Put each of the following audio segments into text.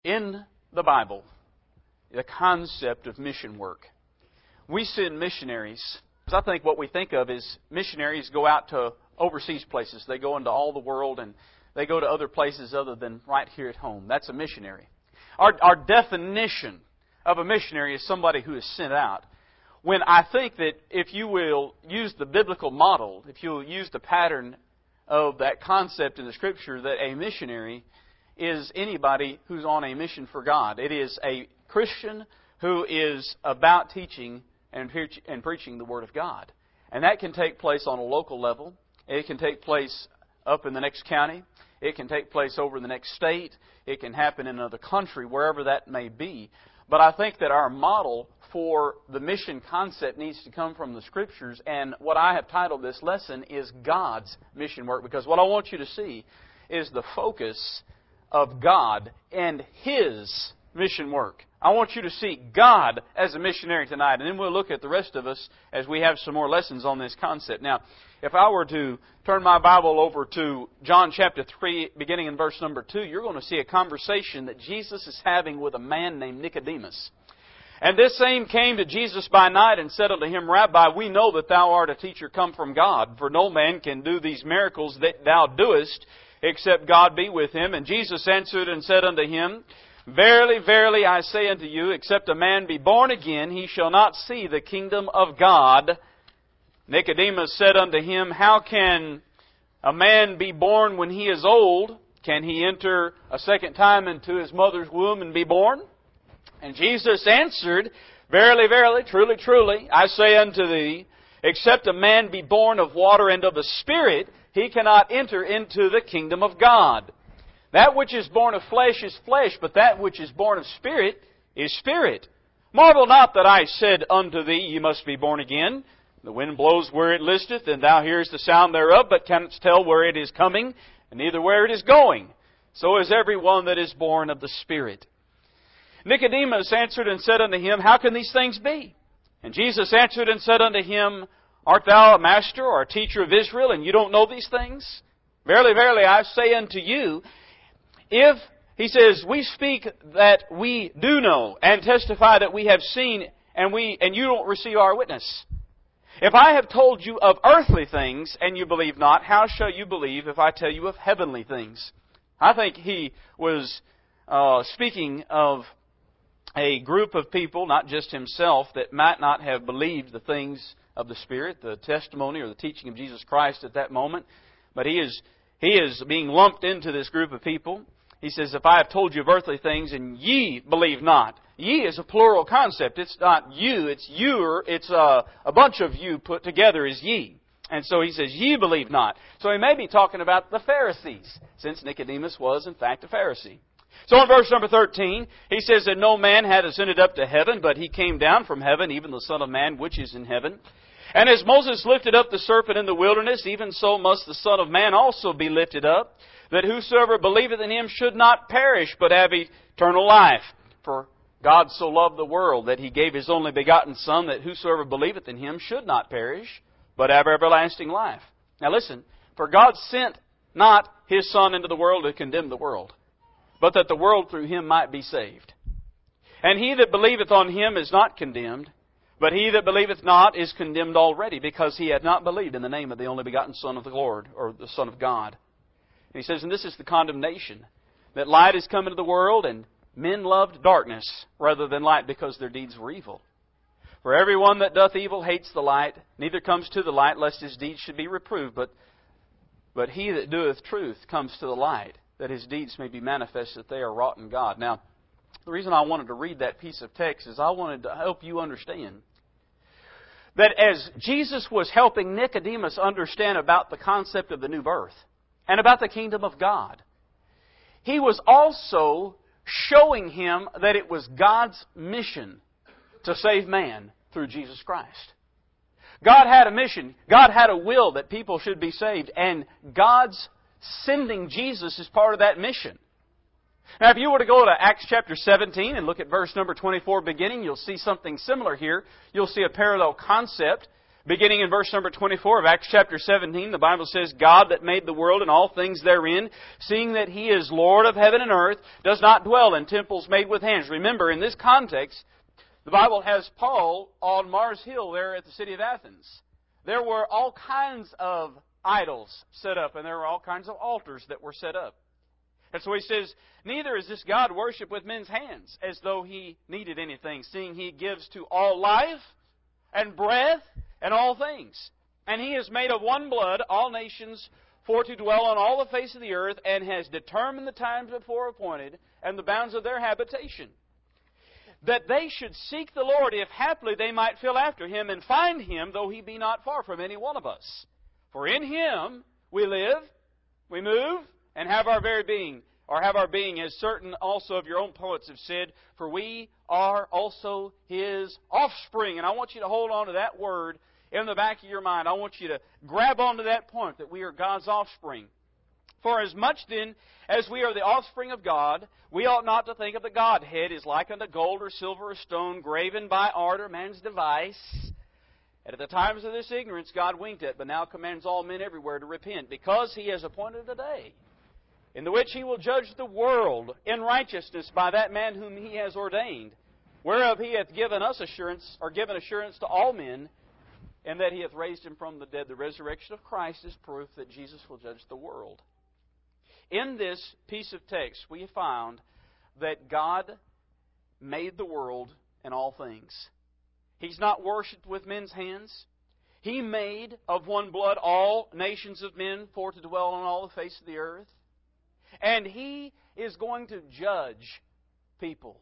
In the Bible, the concept of mission work. We send missionaries. I think what we think of is missionaries go out to overseas places. They go into all the world and they go to other places other than right here at home. That's a missionary. Our definition of a missionary is somebody who is sent out. When I think that if you will use the biblical model, if you'll use the pattern of that concept in the Scripture, that a missionary is anybody who's on a mission for God. It is a Christian who is about teaching and preaching the Word of God. And that can take place on a local level. It can take place up in the next county. It can take place over in the next state. It can happen in another country, wherever that may be. But I think that our model for the mission concept needs to come from the Scriptures. And what I have titled this lesson is God's mission work. Because what I want you to see is the focus of God and His mission work. I want you to see God as a missionary tonight. And then we'll look at the rest of us as we have some more lessons on this concept. Now, if I were to turn my Bible over to John chapter 3, beginning in verse number 2, you're going to see a conversation that Jesus is having with a man named Nicodemus. And this same came to Jesus by night and said unto him, Rabbi, we know that thou art a teacher come from God, for no man can do these miracles that thou doest, except God be with him. And Jesus answered and said unto him, Verily, verily, I say unto you, except a man be born again, he shall not see the kingdom of God. Nicodemus said unto him, How can a man be born when he is old? Can he enter a second time into his mother's womb and be born? And Jesus answered, Verily, verily, truly, truly, I say unto thee, except a man be born of water and of the Spirit, he cannot enter into the kingdom of God. That which is born of flesh is flesh, but that which is born of Spirit is spirit. Marvel not that I said unto thee, Ye must be born again. The wind blows where it listeth, and thou hearest the sound thereof, but canst tell where it is coming, and neither where it is going. So is every one that is born of the Spirit. Nicodemus answered and said unto him, How can these things be? And Jesus answered and said unto him, Art thou a master or a teacher of Israel, and you don't know these things? Verily, verily, I say unto you, if, he says, we speak that we do know, and testify that we have seen, and you don't receive our witness. If I have told you of earthly things, and you believe not, how shall you believe if I tell you of heavenly things? I think he was speaking of a group of people, not just himself, that might not have believed the things of the Spirit, the testimony or the teaching of Jesus Christ at that moment. But he is being lumped into this group of people. He says, if I have told you of earthly things and ye believe not. Ye is a plural concept. It's not you, it's you're. It's a bunch of you put together is ye. And so he says, ye believe not. So he may be talking about the Pharisees, since Nicodemus was in fact a Pharisee. So in verse number 13, he says that no man had ascended up to heaven, but he came down from heaven, even the Son of Man which is in heaven. And as Moses lifted up the serpent in the wilderness, even so must the Son of Man also be lifted up, that whosoever believeth in Him should not perish, but have eternal life. For God so loved the world that He gave His only begotten Son, that whosoever believeth in Him should not perish, but have everlasting life. Now listen, for God sent not His Son into the world to condemn the world, but that the world through Him might be saved. And he that believeth on Him is not condemned, but he that believeth not is condemned already, because he hath not believed in the name of the only begotten Son of the Lord, or the Son of God. And he says, and this is the condemnation, that light is come into the world, and men loved darkness rather than light, because their deeds were evil. For every one that doth evil hates the light, neither comes to the light, lest his deeds should be reproved. But he that doeth truth comes to the light, that his deeds may be manifest that they are wrought in God. Now, the reason I wanted to read that piece of text is I wanted to help you understand that as Jesus was helping Nicodemus understand about the concept of the new birth and about the kingdom of God, He was also showing him that it was God's mission to save man through Jesus Christ. God had a mission. God had a will that people should be saved. And God's sending Jesus is part of that mission. Now, if you were to go to Acts chapter 17 and look at verse number 24 beginning, you'll see something similar here. You'll see a parallel concept. Beginning in verse number 24 of Acts chapter 17, the Bible says, God that made the world and all things therein, seeing that He is Lord of heaven and earth, does not dwell in temples made with hands. Remember, in this context, the Bible has Paul on Mars Hill there at the city of Athens. There were all kinds of idols set up, and there were all kinds of altars that were set up. And so he says, neither is this God worshipped with men's hands, as though He needed anything, seeing He gives to all life and breath and all things. And He has made of one blood all nations for to dwell on all the face of the earth, and has determined the times before appointed, and the bounds of their habitation, that they should seek the Lord, if haply they might feel after Him, and find Him, though He be not far from any one of us. For in Him we live, we move, and have our very being, or have our being, as certain also of your own poets have said, for we are also His offspring. And I want you to hold on to that word in the back of your mind. I want you to grab onto that point, that we are God's offspring. For as much then as we are the offspring of God, we ought not to think of the Godhead as like unto gold or silver or stone, graven by art or man's device. And at the times of this ignorance God winked at, but now commands all men everywhere to repent, because He has appointed a day in the which He will judge the world in righteousness by that man whom He has ordained, whereof He hath given us assurance, or given assurance to all men, and that He hath raised Him from the dead. The resurrection of Christ is proof that Jesus will judge the world. In this piece of text, we found that God made the world and all things. He's not worshipped with men's hands. He made of one blood all nations of men for to dwell on all the face of the earth. And He is going to judge people.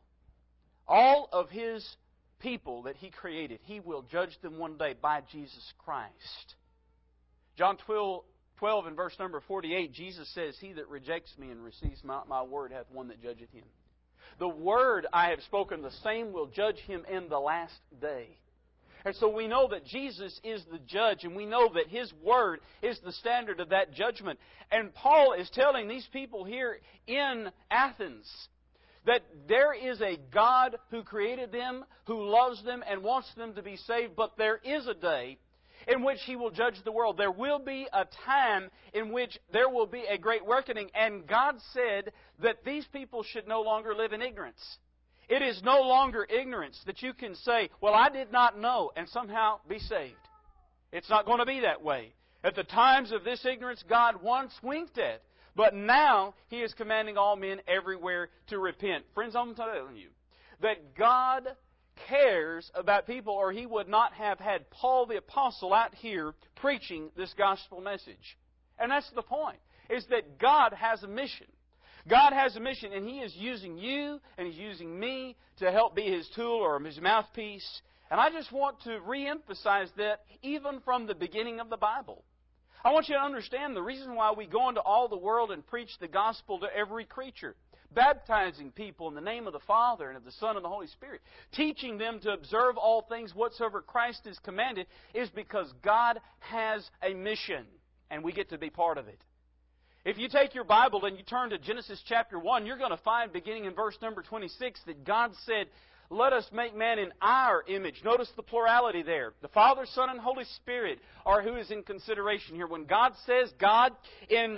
All of His people that He created, He will judge them one day by Jesus Christ. John 12 and verse number 48, Jesus says, He that rejects me and receives my word hath one that judgeth him. The word I have spoken, the same will judge him in the last day. And so we know that Jesus is the judge, and we know that His word is the standard of that judgment. And Paul is telling these people here in Athens that there is a God who created them, who loves them, and wants them to be saved, but there is a day in which He will judge the world. There will be a time in which there will be a great reckoning, and God said that these people should no longer live in ignorance. It is no longer ignorance that you can say, well, I did not know, and somehow be saved. It's not going to be that way. At the times of this ignorance, God once winked at, but now He is commanding all men everywhere to repent. Friends, I'm telling you that God cares about people, or He would not have had Paul the Apostle out here preaching this gospel message. And that's the point, is that God has a mission. God has a mission, and He is using you and He's using me to help be His tool or His mouthpiece. And I just want to re-emphasize that even from the beginning of the Bible. I want you to understand the reason why we go into all the world and preach the gospel to every creature, baptizing people in the name of the Father and of the Son and the Holy Spirit, teaching them to observe all things whatsoever Christ has commanded, is because God has a mission, and we get to be part of it. If you take your Bible and you turn to Genesis chapter 1, you're going to find, beginning in verse number 26, that God said, let us make man in our image. Notice the plurality there. The Father, Son, and Holy Spirit are who is in consideration here. When God says God in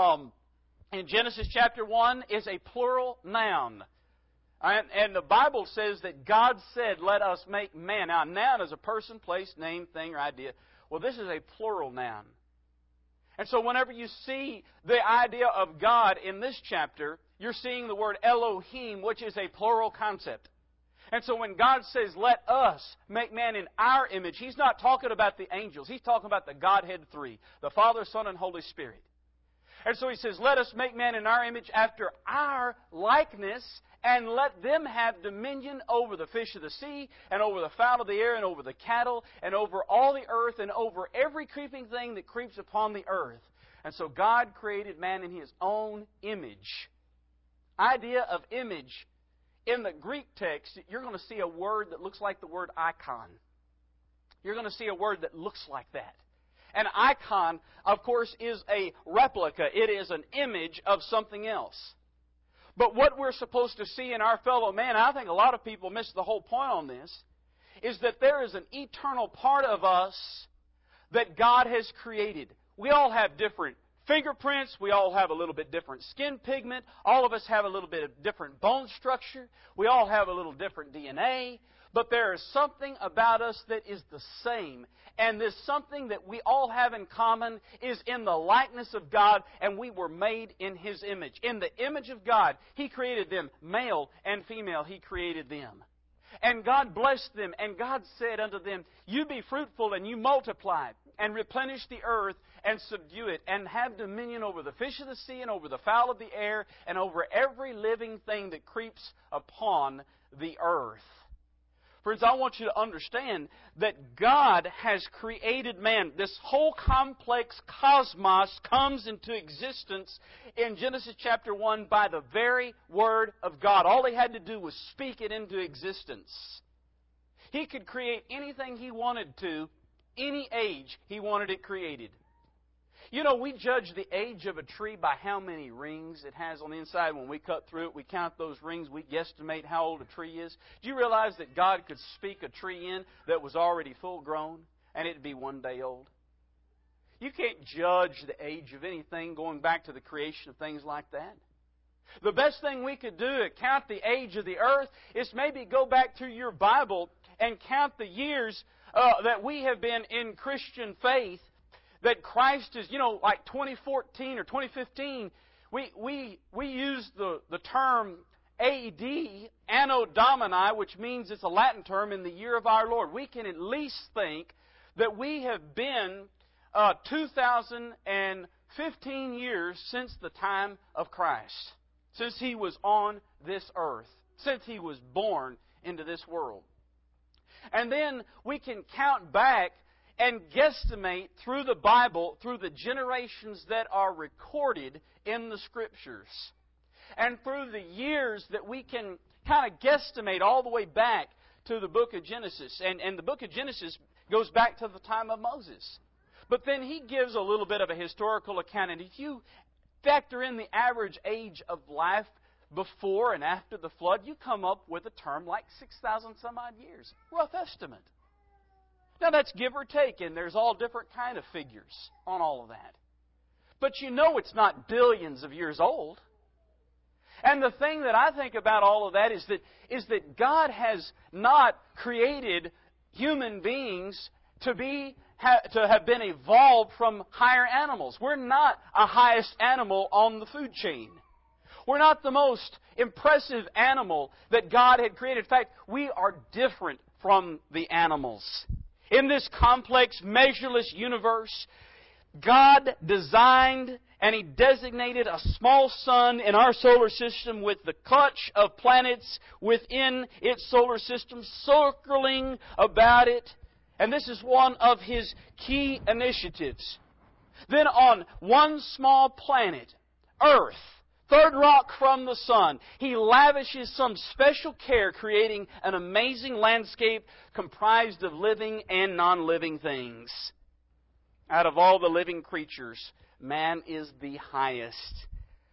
Genesis chapter 1 is a plural noun. And the Bible says that God said, let us make man. Now, a noun is a person, place, name, thing, or idea. Well, this is a plural noun. And so whenever you see the idea of God in this chapter, you're seeing the word Elohim, which is a plural concept. And so when God says, let us make man in our image, He's not talking about the angels. He's talking about the Godhead three, the Father, Son, and Holy Spirit. And so He says, let us make man in our image after our likeness, and let them have dominion over the fish of the sea, and over the fowl of the air, and over the cattle, and over all the earth, and over every creeping thing that creeps upon the earth. And so God created man in His own image. Idea of image. In the Greek text, you're going to see a word that looks like the word icon. You're going to see a word that looks like that. An icon, of course, is a replica. It is an image of something else. But what we're supposed to see in our fellow man, and I think a lot of people miss the whole point on this, is that there is an eternal part of us that God has created. We all have different fingerprints. We all have a little bit different skin pigment. All of us have a little bit of different bone structure. We all have a little different DNA. But there is something about us that is the same. And this something that we all have in common is in the likeness of God, and we were made in His image. In the image of God, He created them, male and female, He created them. And God blessed them, and God said unto them, You be fruitful, and you multiply, and replenish the earth, and subdue it, and have dominion over the fish of the sea, and over the fowl of the air, and over every living thing that creeps upon the earth. Friends, I want you to understand that God has created man. This whole complex cosmos comes into existence in Genesis chapter 1 by the very Word of God. All He had to do was speak it into existence. He could create anything He wanted to, any age He wanted it created. You know, we judge the age of a tree by how many rings it has on the inside. When we cut through it, we count those rings. We guesstimate how old a tree is. Do you realize that God could speak a tree in that was already full grown and it'd be one day old? You can't judge the age of anything going back to the creation of things like that. The best thing we could do to count the age of the earth is maybe go back through your Bible and count the years that we have been in Christian faith. That Christ is, like 2014 or 2015, we use the term A.D., Anno Domini, which means it's a Latin term in the year of our Lord. We can at least think that we have been 2015 years since the time of Christ, since He was on this earth, since He was born into this world. And then we can count back and guesstimate through the Bible, through the generations that are recorded in the Scriptures. And through the years that we can kind of guesstimate all the way back to the book of Genesis. And the book of Genesis goes back to the time of Moses. But then he gives a little bit of a historical account. And if you factor in the average age of life before and after the flood, you come up with a term like 6,000 some odd years. Rough estimate. Now, that's give or take, and there's all different kind of figures on all of that. But you know it's not billions of years old. And the thing that I think about all of that is that God has not created human beings to have been evolved from higher animals. We're not a highest animal on the food chain. We're not the most impressive animal that God had created. In fact, we are different from the animals. In this complex, measureless universe, God designed and He designated a small sun in our solar system with the clutch of planets within its solar system circling about it. And this is one of His key initiatives. Then on one small planet, Earth, third rock from the sun, He lavishes some special care creating an amazing landscape comprised of living and non-living things. Out of all the living creatures, man is the highest.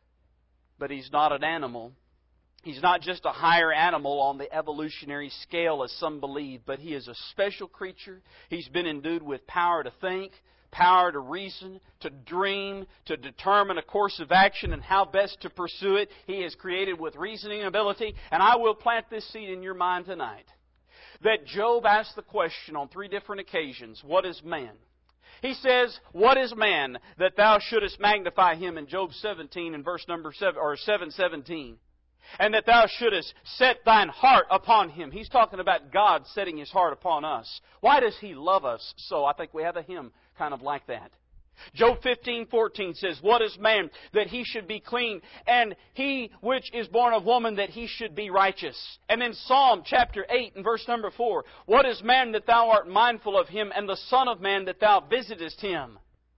But he's not an animal. He's not just a higher animal on the evolutionary scale as some believe, but he is a special creature. He's been endued with power to think, power to reason, to dream, to determine a course of action and how best to pursue it. He is created with reasoning ability. And I will plant this seed in your mind tonight. That Job asked the question on 3 different occasions, what is man? He says, what is man that thou shouldest magnify him in Job 17 and verse number 7:17. And that thou shouldest set thine heart upon him. He's talking about God setting His heart upon us. Why does He love us so? I think we have a hymn kind of like that. Job 15:14 says, what is man that he should be clean, and he which is born of woman that he should be righteous? And then Psalm chapter 8 and verse number 4, what is man that thou art mindful of him, and the son of man that thou visitest him?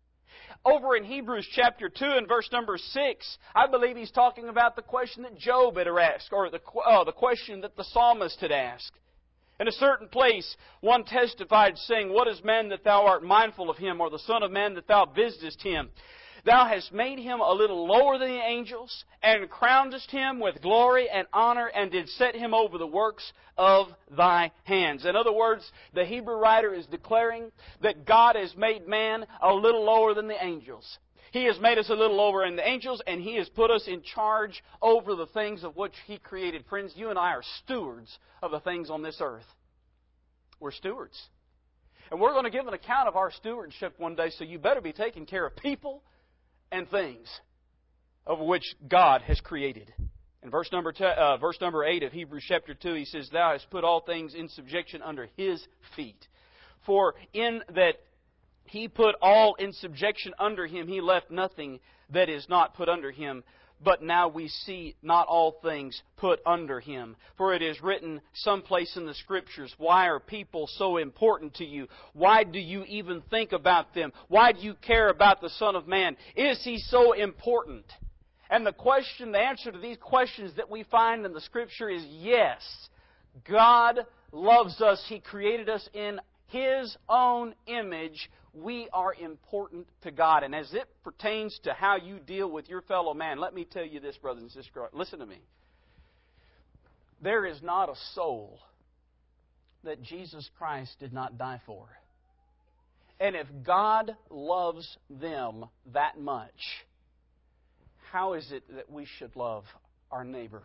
Over in Hebrews chapter 2 and verse number 6, I believe he's talking about the question that Job had asked, or the question that the psalmist had asked. In a certain place, one testified, saying, what is man that thou art mindful of him, or the son of man that thou visitest him? Thou hast made him a little lower than the angels, and crownedest him with glory and honor, and did set him over the works of Thy hands. In other words, the Hebrew writer is declaring that God has made man a little lower than the angels. He has made us a little lower than the angels, and He has put us in charge over the things of which He created. Friends, you and I are stewards of the things on this earth. We're stewards. And we're going to give an account of our stewardship one day, so you better be taking care of people and things of which God has created. In verse number 8 of Hebrews chapter 2, he says, Thou hast put all things in subjection under His feet. For in that He put all in subjection under Him, He left nothing that is not put under Him. But now we see not all things put under Him. For it is written someplace in the Scriptures, Why are people so important to you? Why do you even think about them? Why do you care about the Son of Man? Is He so important? And the answer to these questions that we find in the Scripture is yes. God loves us. He created us in His own image. We are important to God. And as it pertains to how you deal with your fellow man, let me tell you this, brothers and sisters. Listen to me. There is not a soul that Jesus Christ did not die for. And if God loves them that much, how is it that we should love our neighbor?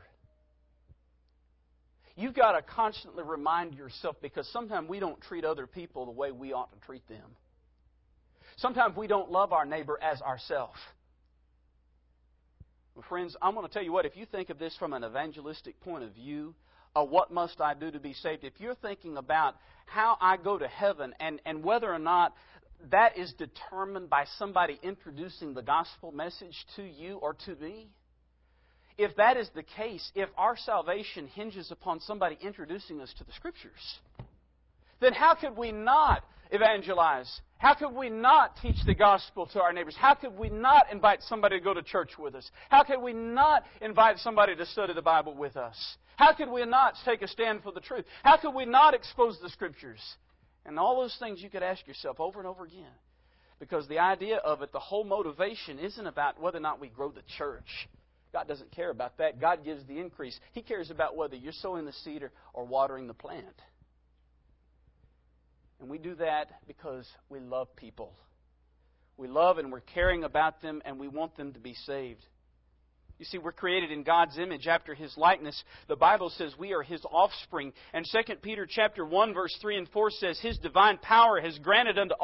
You've got to constantly remind yourself, because sometimes we don't treat other people the way we ought to treat them. Sometimes we don't love our neighbor as ourselves. Well, friends, I'm going to tell you what, if you think of this from an evangelistic point of view, what must I do to be saved? If you're thinking about how I go to heaven and whether or not that is determined by somebody introducing the gospel message to you or to me, if that is the case, if our salvation hinges upon somebody introducing us to the Scriptures, then how could we not evangelize? How could we not teach the gospel to our neighbors? How could we not invite somebody to go to church with us? How could we not invite somebody to study the Bible with us? How could we not take a stand for the truth? How could we not expose the Scriptures? And all those things you could ask yourself over and over again. Because the idea of it, the whole motivation isn't about whether or not we grow the church. God doesn't care about that. God gives the increase. He cares about whether you're sowing the seed or watering the plant. And we do that because we love people. We love and we're caring about them, and we want them to be saved. You see, we're created in God's image after His likeness. The Bible says we are His offspring. And 2 Peter chapter 1, verse 3 and 4 says, His divine power has granted unto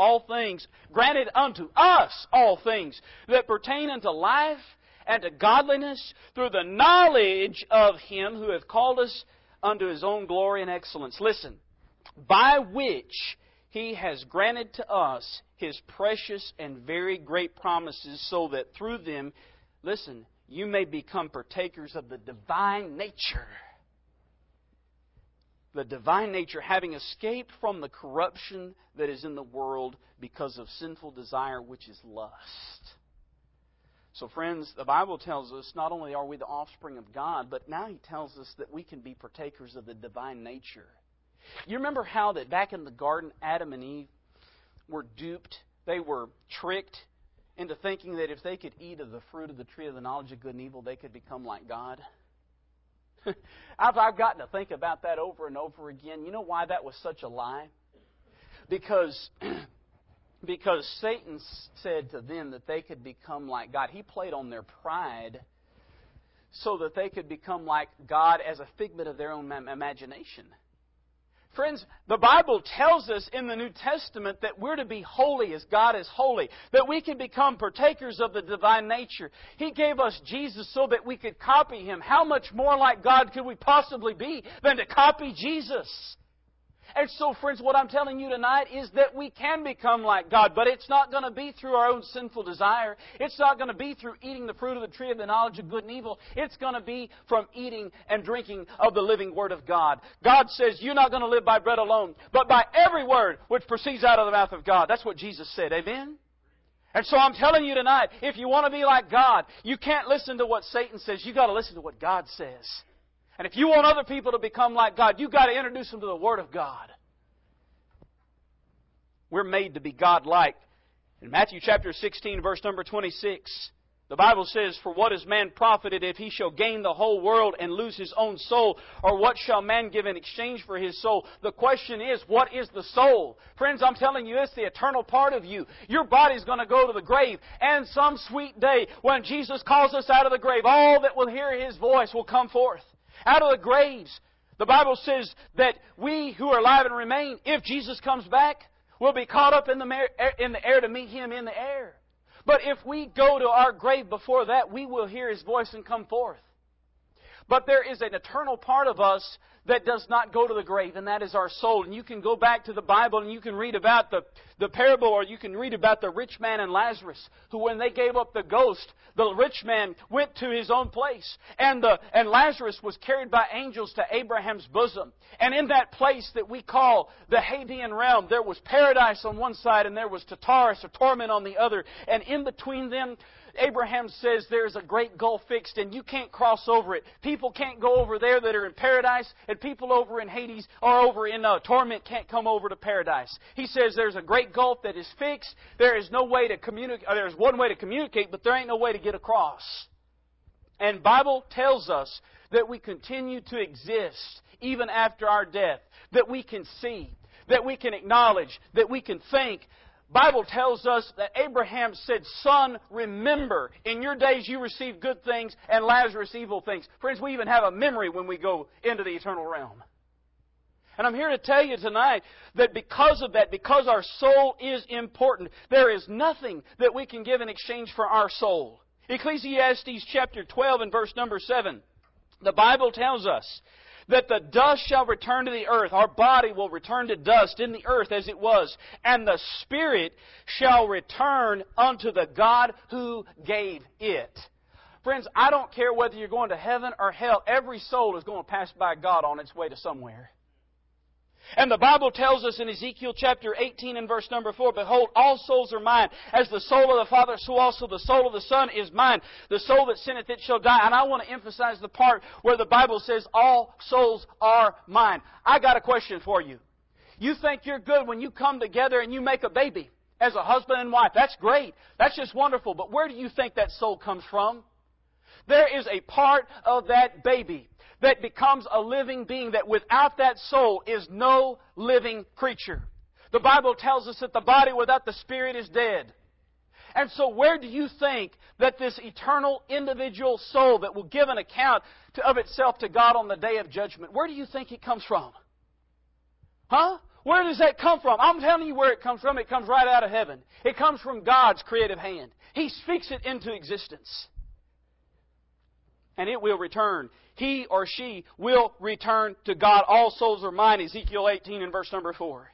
us all things that pertain unto life and to godliness through the knowledge of Him who hath called us unto His own glory and excellence. Listen, by which He has granted to us His precious and very great promises, so that through them, listen, you may become partakers of the divine nature. The divine nature, having escaped from the corruption that is in the world because of sinful desire, which is lust. So friends, the Bible tells us not only are we the offspring of God, but now He tells us that we can be partakers of the divine nature. You remember how that back in the garden, Adam and Eve were duped? They were tricked into thinking that if they could eat of the fruit of the tree of the knowledge of good and evil, they could become like God. I've gotten to think about that over and over again. You know why that was such a lie? Because Satan said to them that they could become like God. He played on their pride so that they could become like God as a figment of their own imagination. Friends, the Bible tells us in the New Testament that we're to be holy as God is holy, that we can become partakers of the divine nature. He gave us Jesus so that we could copy Him. How much more like God could we possibly be than to copy Jesus? And so, friends, what I'm telling you tonight is that we can become like God, but it's not going to be through our own sinful desire. It's not going to be through eating the fruit of the tree of the knowledge of good and evil. It's going to be from eating and drinking of the living Word of God. God says you're not going to live by bread alone, but by every word which proceeds out of the mouth of God. That's what Jesus said. Amen? And so I'm telling you tonight, if you want to be like God, you can't listen to what Satan says. You've got to listen to what God says. And if you want other people to become like God, you've got to introduce them to the Word of God. We're made to be God-like. In Matthew chapter 16, verse number 26, the Bible says, "For what is man profited if he shall gain the whole world and lose his own soul? Or what shall man give in exchange for his soul?" The question is, what is the soul? Friends, I'm telling you, it's the eternal part of you. Your body's going to go to the grave. And some sweet day, when Jesus calls us out of the grave, all that will hear His voice will come forth. Out of the graves. The Bible says that we who are alive and remain, if Jesus comes back, will be caught up in the air to meet Him in the air. But if we go to our grave before that, we will hear His voice and come forth. But there is an eternal part of us that does not go to the grave, and that is our soul. And you can go back to the Bible and you can read about the parable, or you can read about the rich man and Lazarus, who when they gave up the ghost, the rich man went to his own place. And Lazarus was carried by angels to Abraham's bosom. And in that place that we call the Hadean realm, there was paradise on one side and there was Tartarus, or torment, on the other. And in between them, Abraham says there's a great gulf fixed and you can't cross over it. People can't go over there that are in paradise, and people over in Hades or over in torment can't come over to paradise. He says there's a great gulf that is fixed. There is no way to communicate. There's one way to communicate, but there ain't no way to get across. And Bible tells us that we continue to exist even after our death, that we can see, that we can acknowledge, that we can think. Bible tells us that Abraham said, "Son, remember, in your days you received good things, and Lazarus evil things." Friends, we even have a memory when we go into the eternal realm. And I'm here to tell you tonight that because of that, because our soul is important, there is nothing that we can give in exchange for our soul. Ecclesiastes chapter 12 and verse number 7, the Bible tells us that the dust shall return to the earth. Our body will return to dust in the earth as it was. And the spirit shall return unto the God who gave it. Friends, I don't care whether you're going to heaven or hell. Every soul is going to pass by God on its way to somewhere. And the Bible tells us in Ezekiel chapter 18 and verse number 4, "Behold, all souls are mine. As the soul of the Father, so also the soul of the Son is mine. The soul that sinneth, it shall die." And I want to emphasize the part where the Bible says, all souls are mine. I got a question for you. You think you're good when you come together and you make a baby as a husband and wife. That's great. That's just wonderful. But where do you think that soul comes from? There is a part of that baby that becomes a living being, that without that soul is no living creature. The Bible tells us that the body without the spirit is dead. And so where do you think that this eternal individual soul that will give an account of itself to God on the day of judgment, where do you think it comes from? Huh? Where does that come from? I'm telling you where it comes from. It comes right out of heaven. It comes from God's creative hand. He speaks it into existence. And it will return. He or she will return to God. All souls are mine, Ezekiel 18 and verse number 4.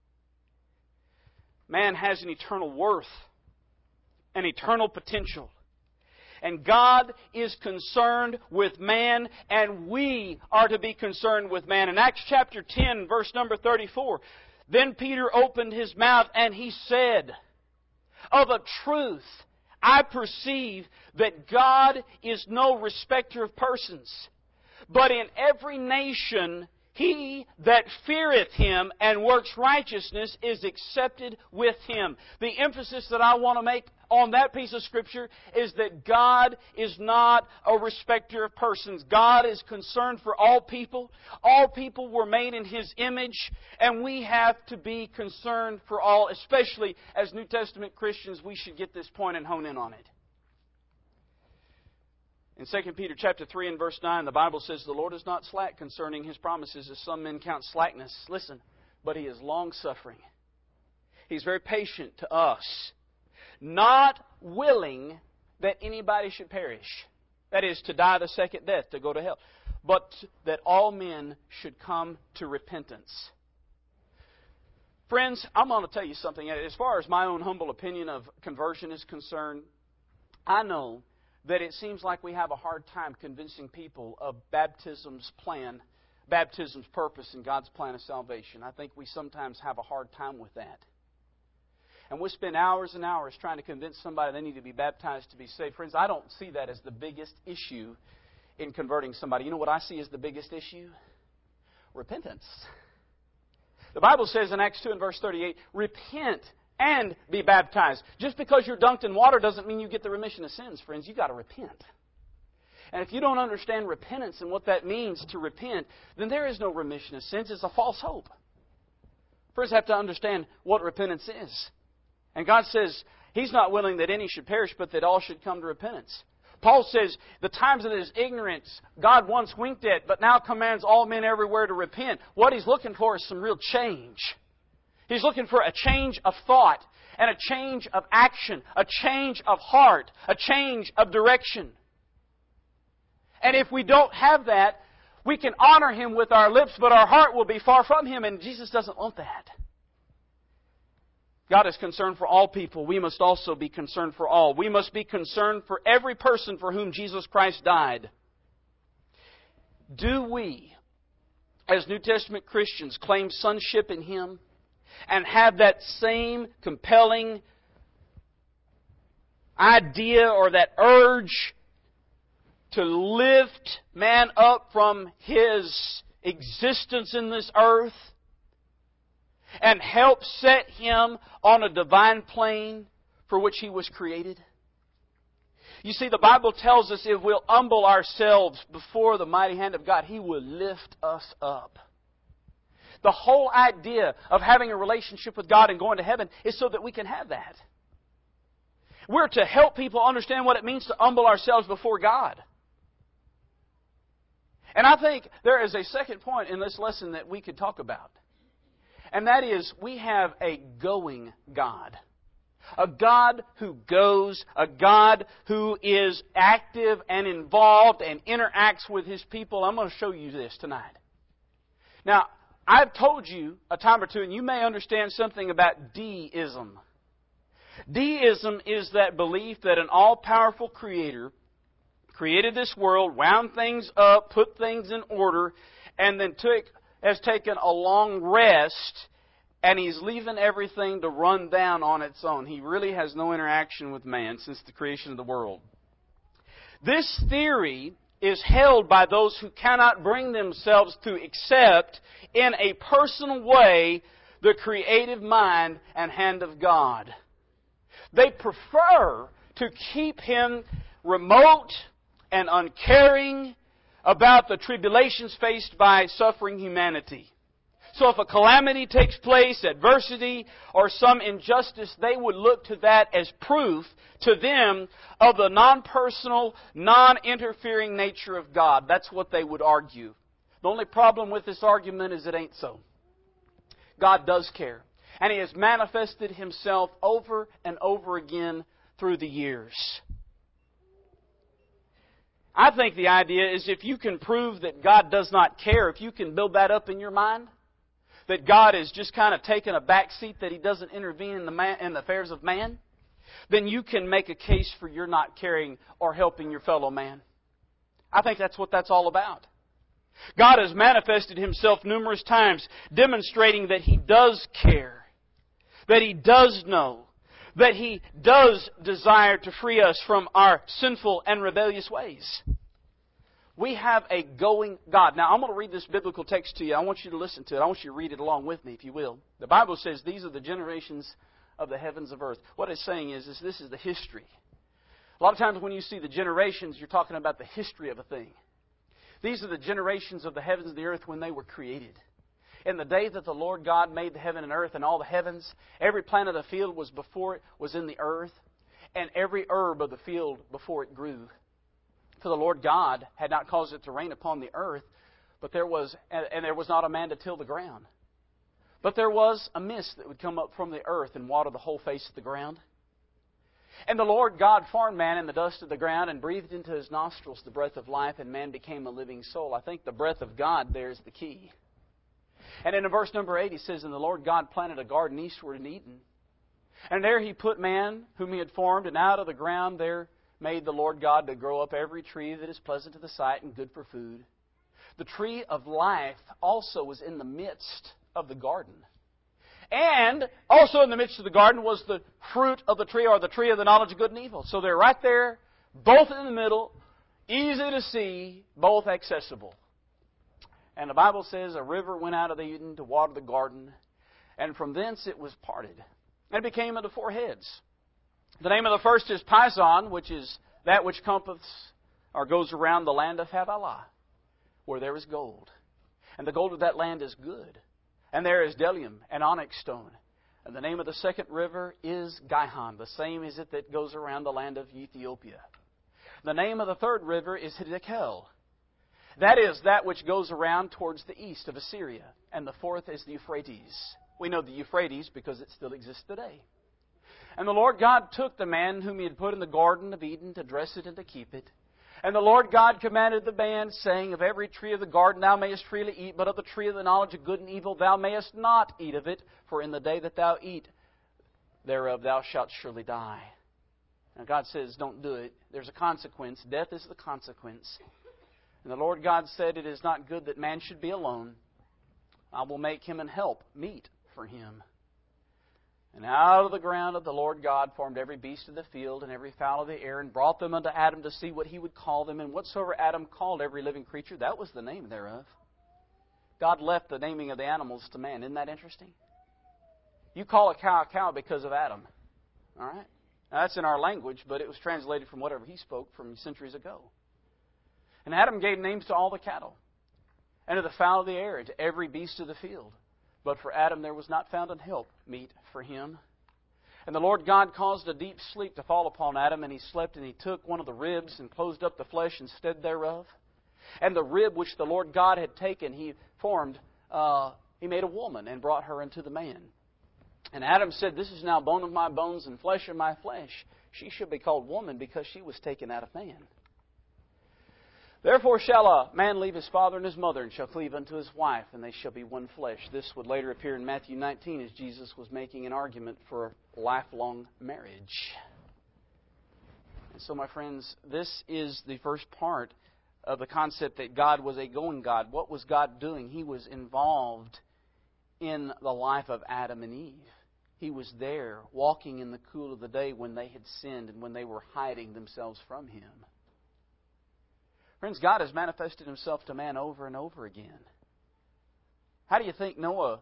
Man has an eternal worth, an eternal potential. And God is concerned with man, and we are to be concerned with man. In Acts chapter 10, verse number 34, "Then Peter opened his mouth and he said, Of a truth, I perceive that God is no respecter of persons, but in every nation he that feareth Him and works righteousness is accepted with Him." The emphasis that I want to make on that piece of Scripture is that God is not a respecter of persons. God is concerned for all people. All people were made in His image, and we have to be concerned for all. Especially as New Testament Christians, we should get this point and hone in on it. In 2 Peter chapter 3 and verse 9, the Bible says, "The Lord is not slack concerning His promises, as some men count slackness." Listen, but He is long-suffering. He's very patient to us, not willing that anybody should perish. That is, to die the second death, to go to hell. But that all men should come to repentance. Friends, I'm going to tell you something. As far as my own humble opinion of conversion is concerned, I know that it seems like we have a hard time convincing people of baptism's plan, baptism's purpose, and God's plan of salvation. I think we sometimes have a hard time with that. And we spend hours and hours trying to convince somebody they need to be baptized to be saved. Friends, I don't see that as the biggest issue in converting somebody. You know what I see as the biggest issue? Repentance. The Bible says in Acts 2 and verse 38, "Repent and be baptized. Just because you're dunked in water doesn't mean you get the remission of sins, friends. You've got to repent. And if you don't understand repentance and what that means to repent, then there is no remission of sins. It's a false hope. First, have to understand what repentance is. And God says He's not willing that any should perish, but that all should come to repentance. Paul says, the times of His ignorance God once winked at, but now commands all men everywhere to repent. What He's looking for is some real change. He's looking for a change of thought and a change of action, a change of heart, a change of direction. And if we don't have that, we can honor Him with our lips, but our heart will be far from Him, and Jesus doesn't want that. God is concerned for all people. We must also be concerned for all. We must be concerned for every person for whom Jesus Christ died. Do we, as New Testament Christians, claim sonship in Him and have that same compelling idea or that urge to lift man up from his existence in this earth and help set him on a divine plane for which he was created? You see, the Bible tells us if we'll humble ourselves before the mighty hand of God, He will lift us up. The whole idea of having a relationship with God and going to heaven is so that we can have that. We're to help people understand what it means to humble ourselves before God. And I think there is a second point in this lesson that we could talk about. And that is, we have a going God. A God who goes, a God who is active and involved and interacts with His people. I'm going to show you this tonight. Now, I've told you a time or two, and you may understand something about deism. Deism is that belief that an all-powerful Creator created this world, wound things up, put things in order, and then has taken a long rest, and He's leaving everything to run down on its own. He really has no interaction with man since the creation of the world. This theory is held by those who cannot bring themselves to accept in a personal way the creative mind and hand of God. They prefer to keep Him remote and uncaring about the tribulations faced by suffering humanity. So if a calamity takes place, adversity, or some injustice, they would look to that as proof to them of the non-personal, non-interfering nature of God. That's what they would argue. The only problem with this argument is it ain't so. God does care. And He has manifested Himself over and over again through the years. I think the idea is if you can prove that God does not care, if you can build that up in your mind, that God is just kind of taking a back seat, that He doesn't intervene in the affairs of man, then you can make a case for your not caring or helping your fellow man. I think that's what that's all about. God has manifested Himself numerous times, demonstrating that He does care, that He does know, that He does desire to free us from our sinful and rebellious ways. We have a going God. Now, I'm going to read this biblical text to you. I want you to listen to it. I want you to read it along with me, if you will. The Bible says, these are the generations of the heavens of earth. What it's saying is this is the history. A lot of times when you see the generations, you're talking about the history of a thing. These are the generations of the heavens and the earth when they were created. In the day that the Lord God made the heaven and earth and all the heavens, every plant of the field was before it was in the earth, and every herb of the field before it grew. For the Lord God had not caused it to rain upon the earth, but there was not a man to till the ground. But there was a mist that would come up from the earth and water the whole face of the ground. And the Lord God formed man in the dust of the ground and breathed into his nostrils the breath of life, and man became a living soul. I think the breath of God there is the key. And in verse number 8 He says, and the Lord God planted a garden eastward in Eden. And there He put man whom He had formed, and out of the ground there made the Lord God to grow up every tree that is pleasant to the sight and good for food. The tree of life also was in the midst of the garden. And also in the midst of the garden was the fruit of the tree, or the tree of the knowledge of good and evil. So they're right there, both in the middle, easy to see, both accessible. And the Bible says a river went out of Eden to water the garden, and from thence it was parted. and it became unto 4 heads. The name of the first is Pison, which is that which compasseth or goes around the land of Havilah, where there is gold. And the gold of that land is good. And there is bdellium and onyx stone. And the name of the second river is Gihon, the same is it that goes around the land of Ethiopia. The name of the third river is Hiddekel. That is that which goes around towards the east of Assyria. And the fourth is the Euphrates. We know the Euphrates because it still exists today. And the Lord God took the man whom He had put in the Garden of Eden to dress it and to keep it. And the Lord God commanded the man, saying, Of every tree of the garden thou mayest freely eat, but of the tree of the knowledge of good and evil thou mayest not eat of it, for in the day that thou eat thereof thou shalt surely die. Now God says, don't do it. There's a consequence. Death is the consequence. And the Lord God said, It is not good that man should be alone. I will make him an help meet for him. And out of the ground of the Lord God formed every beast of the field and every fowl of the air, and brought them unto Adam to see what he would call them. And whatsoever Adam called every living creature, that was the name thereof. God left the naming of the animals to man. Isn't that interesting? You call a cow because of Adam. All right? Now, that's in our language, but it was translated from whatever he spoke from centuries ago. And Adam gave names to all the cattle, and to the fowl of the air, and to every beast of the field. But for Adam there was not found an help meet for him. And the Lord God caused a deep sleep to fall upon Adam, and he slept, and he took one of the ribs and closed up the flesh instead thereof. And the rib which the Lord God had taken, he formed, he made a woman and brought her unto the man. And Adam said, This is now bone of my bones and flesh of my flesh. She should be called woman because she was taken out of man. Therefore shall a man leave his father and his mother, and shall cleave unto his wife, and they shall be one flesh. This would later appear in Matthew 19 as Jesus was making an argument for lifelong marriage. And so, my friends, this is the first part of the concept that God was a going God. What was God doing? He was involved in the life of Adam and Eve. He was there, walking in the cool of the day when they had sinned and when they were hiding themselves from Him. Friends, God has manifested Himself to man over and over again. How do you think Noah,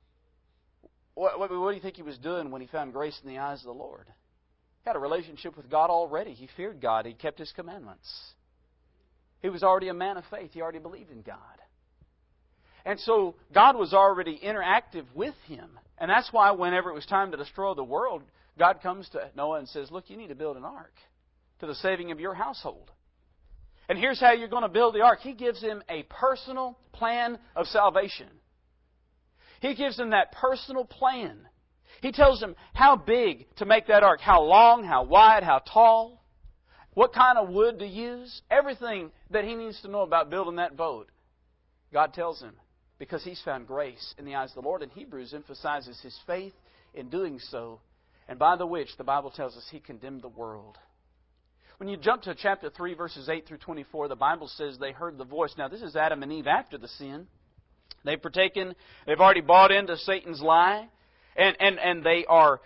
what do you think he was doing when he found grace in the eyes of the Lord? He had a relationship with God already. He feared God. He kept His commandments. He was already a man of faith. He already believed in God. And so God was already interactive with him. And that's why whenever it was time to destroy the world, God comes to Noah and says, Look, you need to build an ark to the saving of your household. And here's how you're going to build the ark. He gives him a personal plan of salvation. He gives him that personal plan. He tells him how big to make that ark, how long, how wide, how tall, what kind of wood to use, everything that he needs to know about building that boat. God tells him because he's found grace in the eyes of the Lord. And Hebrews emphasizes his faith in doing so, and by the which the Bible tells us he condemned the world. When you jump to chapter 3, verses 8 through 24, the Bible says they heard the voice. Now, this is Adam and Eve after the sin. They've already bought into Satan's lie, and they are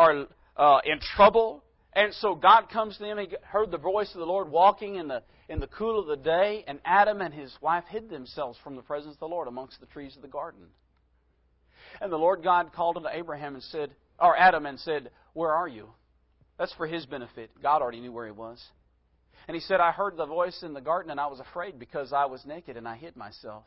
in trouble. And so God comes to them. He heard the voice of the Lord walking in the cool of the day, and Adam and his wife hid themselves from the presence of the Lord amongst the trees of the garden. And the Lord God called unto Adam and said, Where are you? That's for his benefit. God already knew where he was. And he said, I heard the voice in the garden, and I was afraid because I was naked, and I hid myself.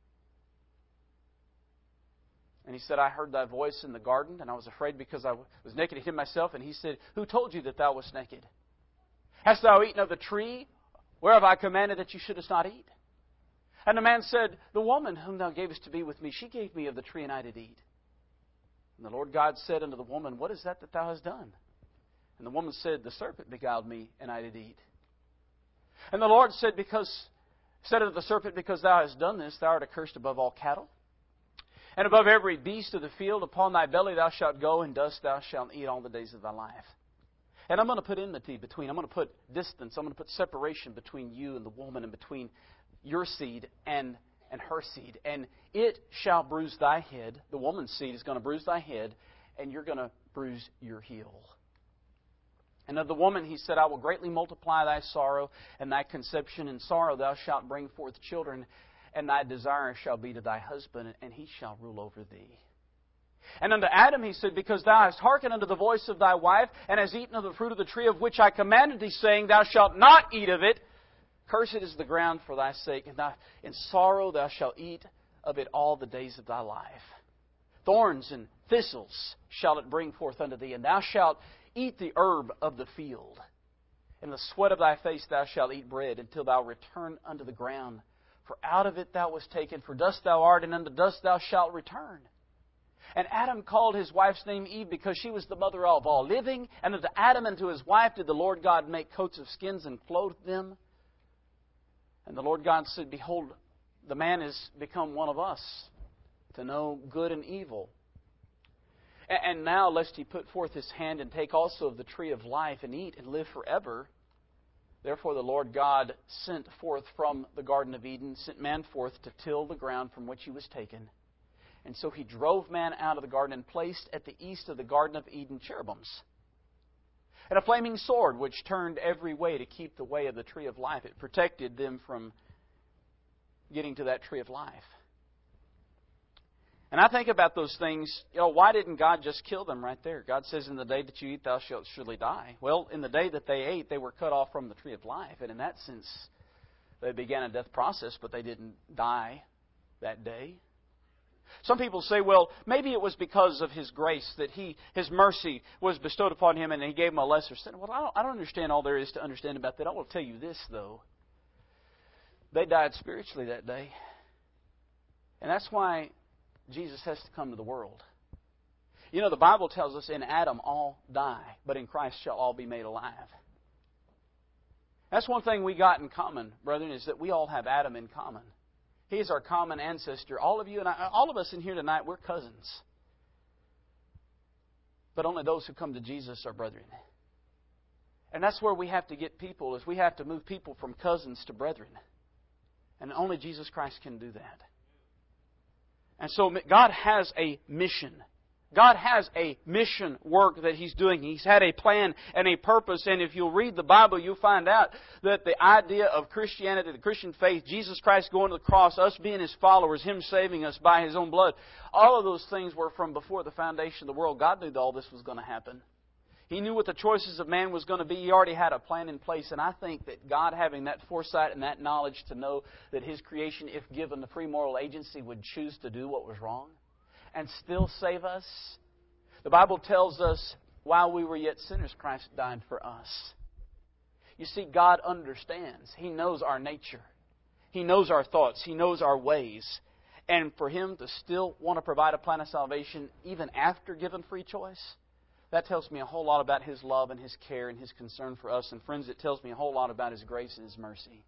And he said, I heard thy voice in the garden, and I was afraid because I was naked and hid myself. And he said, Who told you that thou wast naked? Hast thou eaten of the tree whereof I commanded that you shouldest not eat? And the man said, The woman whom thou gavest to be with me, she gave me of the tree, and I did eat. And the Lord God said unto the woman, What is that thou hast done? And the woman said, The serpent beguiled me, and I did eat. And the Lord said unto the serpent, Because thou hast done this, thou art accursed above all cattle, and above every beast of the field. Upon thy belly thou shalt go, and dust thou shalt eat all the days of thy life. And I'm going to put enmity between, I'm going to put distance, I'm going to put separation between you and the woman, and between your seed and her seed. And it shall bruise thy head. The woman's seed is going to bruise thy head, and you're going to bruise your heel. And of the woman he said, I will greatly multiply thy sorrow and thy conception. In sorrow thou shalt bring forth children, and thy desire shall be to thy husband, and he shall rule over thee. And unto Adam He said, Because thou hast hearkened unto the voice of thy wife, and hast eaten of the fruit of the tree of which I commanded thee, saying, Thou shalt not eat of it. Cursed is the ground for thy sake, and in sorrow thou shalt eat of it all the days of thy life. Thorns and thistles shall it bring forth unto thee, and thou shalt eat the herb of the field. In the sweat of thy face thou shalt eat bread, until thou return unto the ground. For out of it thou wast taken, for dust thou art, and unto dust thou shalt return. And Adam called his wife's name Eve, because she was the mother of all living. And unto Adam and to his wife did the Lord God make coats of skins and clothe them. And the Lord God said, Behold, the man is become one of us, to know good and evil. And now, lest he put forth his hand and take also of the tree of life, and eat and live forever. Therefore the Lord God sent forth from the Garden of Eden, sent man forth to till the ground from which he was taken. And so He drove man out of the garden, and placed at the east of the Garden of Eden cherubims, and a flaming sword which turned every way to keep the way of the tree of life. It protected them from getting to that tree of life. And I think about those things. Why didn't God just kill them right there? God says, In the day that you eat, thou shalt surely die. Well, in the day that they ate, they were cut off from the tree of life. And in that sense, they began a death process, but they didn't die that day. Some people say, well, maybe it was because of His grace that His mercy was bestowed upon Him and He gave Him a lesser sin. Well, I don't understand all there is to understand about that. I will tell you this, though. They died spiritually that day. And that's why Jesus has to come to the world. The Bible tells us in Adam all die, but in Christ shall all be made alive. That's one thing we got in common, brethren, is that we all have Adam in common. He is our common ancestor. All of you and I, all of us in here tonight, we're cousins. But only those who come to Jesus are brethren. And that's where we have to get people, is we have to move people from cousins to brethren. And only Jesus Christ can do that. And so God has a mission. God has a mission work that He's doing. He's had a plan and a purpose. And if you'll read the Bible, you'll find out that the idea of Christianity, the Christian faith, Jesus Christ going to the cross, us being His followers, Him saving us by His own blood, all of those things were from before the foundation of the world. God knew that all this was going to happen. He knew what the choices of man was going to be. He already had a plan in place. And I think that God, having that foresight and that knowledge to know that His creation, if given the free moral agency, would choose to do what was wrong and still save us. The Bible tells us, while we were yet sinners, Christ died for us. You see, God understands. He knows our nature. He knows our thoughts. He knows our ways. And for Him to still want to provide a plan of salvation, even after given free choice, that tells me a whole lot about His love and His care and His concern for us. And friends, it tells me a whole lot about His grace and His mercy.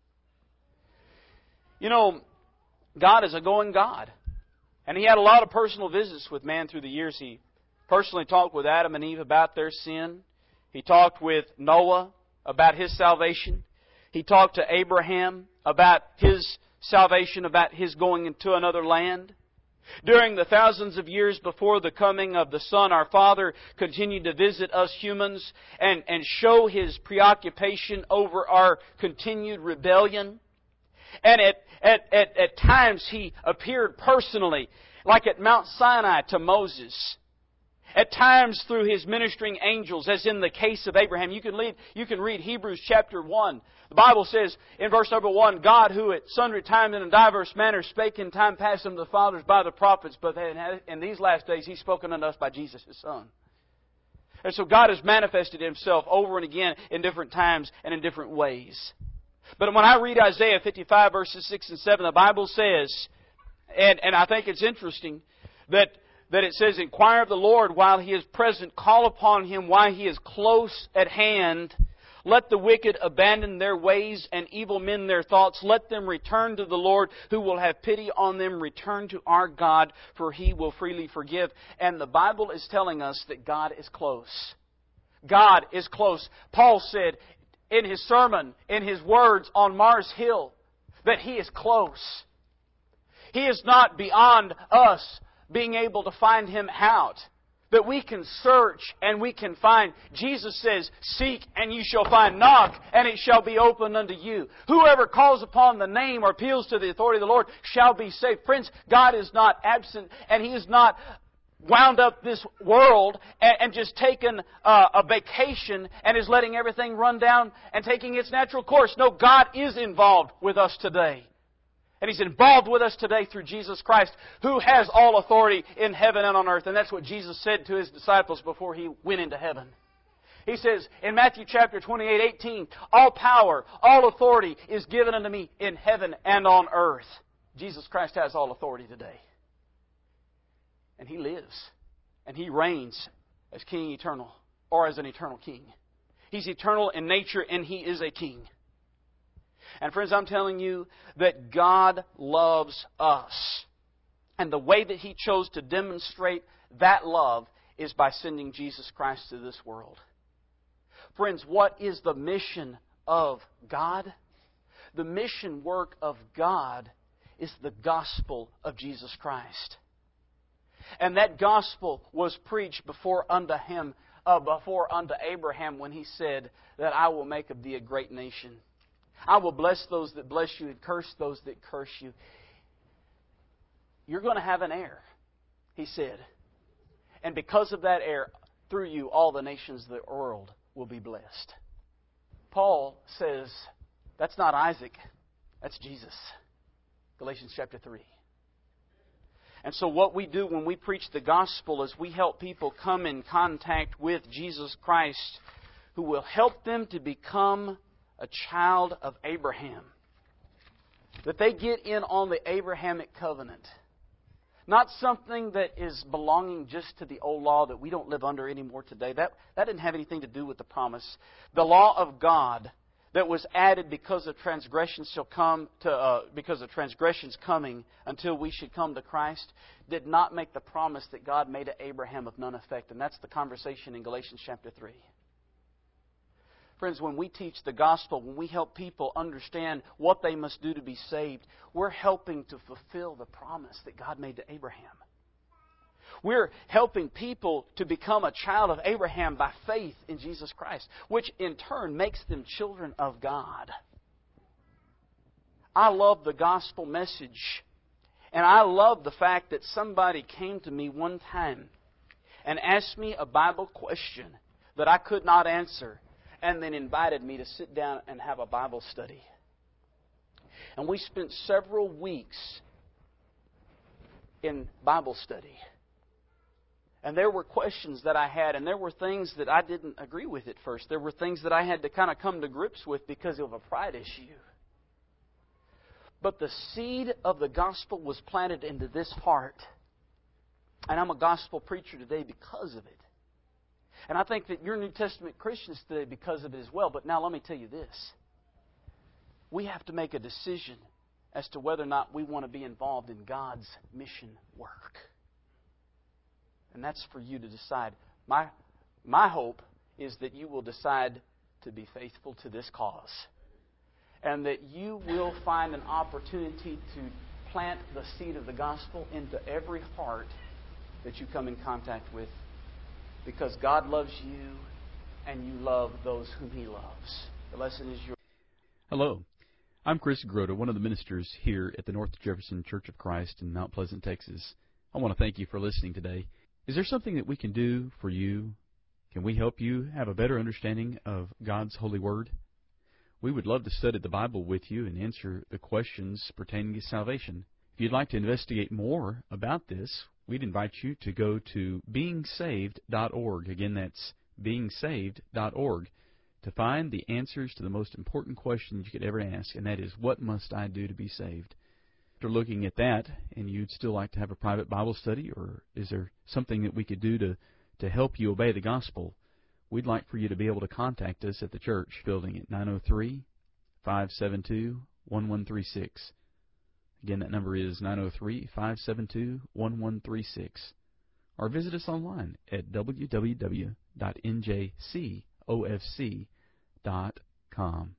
God is a going God. And He had a lot of personal visits with man through the years. He personally talked with Adam and Eve about their sin. He talked with Noah about his salvation. He talked to Abraham about his salvation, about his going into another land. During the thousands of years before the coming of the Son, our Father continued to visit us humans and show His preoccupation over our continued rebellion. And at times He appeared personally, like at Mount Sinai to Moses. At times through His ministering angels, as in the case of Abraham. You can read Hebrews chapter 1. The Bible says in verse number 1, God, who at sundry times and in diverse manners spake in time past unto the fathers by the prophets, but in these last days He's spoken unto us by Jesus His Son. And so God has manifested Himself over and again in different times and in different ways. But when I read Isaiah 55 verses 6 and 7, the Bible says, and I think it's interesting, that it says, Inquire of the Lord while He is present, call upon Him while He is close at hand. Let the wicked abandon their ways and evil men their thoughts. Let them return to the Lord, who will have pity on them. Return to our God, for He will freely forgive. And the Bible is telling us that God is close. God is close. Paul said in his sermon, in his words on Mars Hill, that He is close. He is not beyond us being able to find Him out. That we can search and we can find. Jesus says, Seek and you shall find. Knock and it shall be opened unto you. Whoever calls upon the name or appeals to the authority of the Lord shall be saved. Friends, God is not absent and He is not wound up this world and just taken a vacation and is letting everything run down and taking its natural course. No, God is involved with us today. And He's involved with us today through Jesus Christ, who has all authority in heaven and on earth. And that's what Jesus said to His disciples before He went into heaven. He says in Matthew chapter 28:18, all power, all authority is given unto me in heaven and on earth. Jesus Christ has all authority today. And He lives. And He reigns as King eternal, or as an eternal King. He's eternal in nature, and He is a King. And friends, I'm telling you that God loves us. And the way that He chose to demonstrate that love is by sending Jesus Christ to this world. Friends, what is the mission of God? The mission work of God is the gospel of Jesus Christ. And that gospel was preached before unto Abraham when he said that I will make of thee a great nation. I will bless those that bless you and curse those that curse you. You're going to have an heir, He said. And because of that heir, through you all the nations of the world will be blessed. Paul says, that's not Isaac, that's Jesus. Galatians chapter 3. And so what we do when we preach the gospel is we help people come in contact with Jesus Christ, who will help them to become a child of Abraham. That they get in on the Abrahamic covenant. Not something that is belonging just to the old law that we don't live under anymore today. That didn't have anything to do with the promise. The law of God that was added because of transgressions because of transgressions coming until we should come to Christ did not make the promise that God made to Abraham of none effect. And that's the conversation in Galatians chapter 3. Friends, when we teach the gospel, when we help people understand what they must do to be saved, we're helping to fulfill the promise that God made to Abraham. We're helping people to become a child of Abraham by faith in Jesus Christ, which in turn makes them children of God. I love the gospel message. And I love the fact that somebody came to me one time and asked me a Bible question that I could not answer, and then invited me to sit down and have a Bible study. And we spent several weeks in Bible study. And there were questions that I had, and there were things that I didn't agree with at first. There were things that I had to kind of come to grips with because of a pride issue. But the seed of the gospel was planted into this heart. And I'm a gospel preacher today because of it. And I think that you're New Testament Christians today because of it as well. But now let me tell you this. We have to make a decision as to whether or not we want to be involved in God's mission work. And that's for you to decide. My hope is that you will decide to be faithful to this cause. And that you will find an opportunity to plant the seed of the gospel into every heart that you come in contact with. Because God loves you and you love those whom He loves. The lesson is yours. Hello. I'm Chris Grota, one of the ministers here at the North Jefferson Church of Christ in Mount Pleasant, Texas. I want to thank you for listening today. Is there something that we can do for you? Can we help you have a better understanding of God's holy word? We would love to study the Bible with you and answer the questions pertaining to salvation. If you'd like to investigate more about this, we'd invite you to go to beingsaved.org. Again, that's beingsaved.org to find the answers to the most important questions you could ever ask, and that is, what must I do to be saved? After looking at that, and you'd still like to have a private Bible study, or is there something that we could do to help you obey the gospel? We'd like for you to be able to contact us at the church building at 903-572-1136. Again, that number is 903-572-1136. Or visit us online at www.njcofc.com.